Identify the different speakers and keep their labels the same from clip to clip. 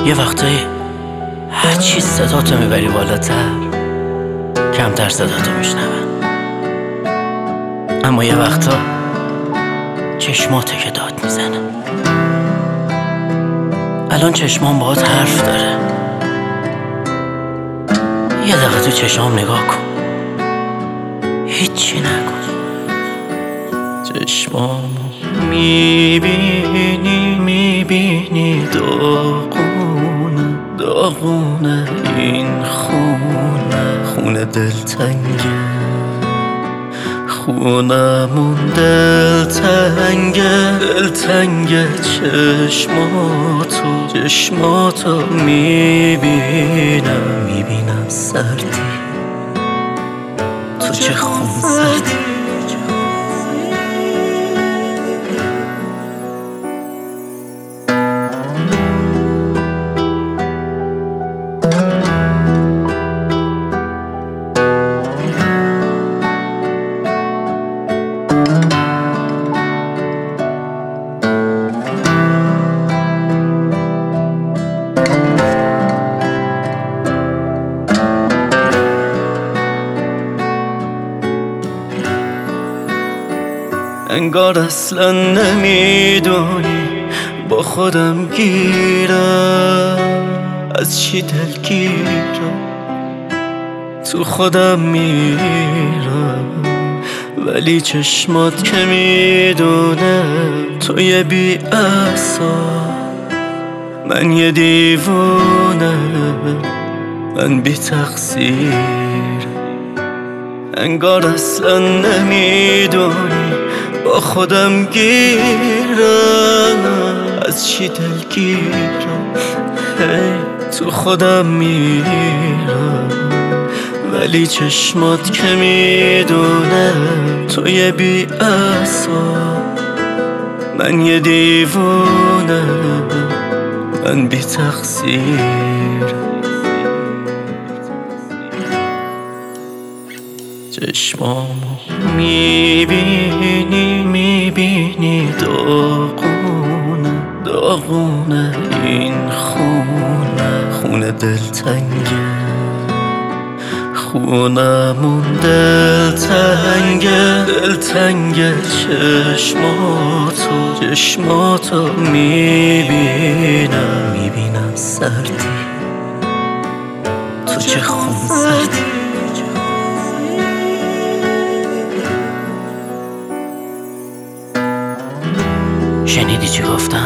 Speaker 1: یه وقتایی هرچی صداتو میبری بالاتر کمتر صداتو میشنون، اما یه وقتا چشماته که داد میزنه. الان چشمام باهات حرف داره، یه دقیقه تو چشمام نگاه کن، هیچی نگو. چشمامو میبینی داغونه این خونه دلتنگه، خونمون دلتنگه. چشماتو میبینم سردی، تو چه خون سردی. انگار اصلا نمیدونی با خودم گیرم، از چی دلگیرم تو خودم میرم، ولی چشمات که میدونه تو یه بی اعصاب، من یه دیوونه، من بی تقصیر. انگار اصلا نمیدونی با خودم گیرم، از چی دلگیرم تو خودم میرم، ولی چشمات که میدونه تو یه بی اعصاب، من یه دیوونه، من بی تقصیر. چشمامو میبینی داغونه این خونه دلتنگه، خونمون دلتنگه. چشماتو میبینم سردی، تو چه خون سردی. شنیدی چی گفتم؟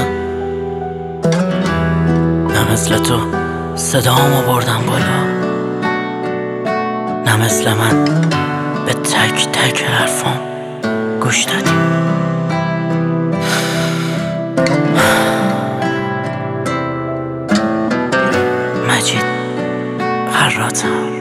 Speaker 1: نه مثل تو صدامو بردم بالا، نه مثل من به تک تک حرفام گوش دادی. مجید فراتم.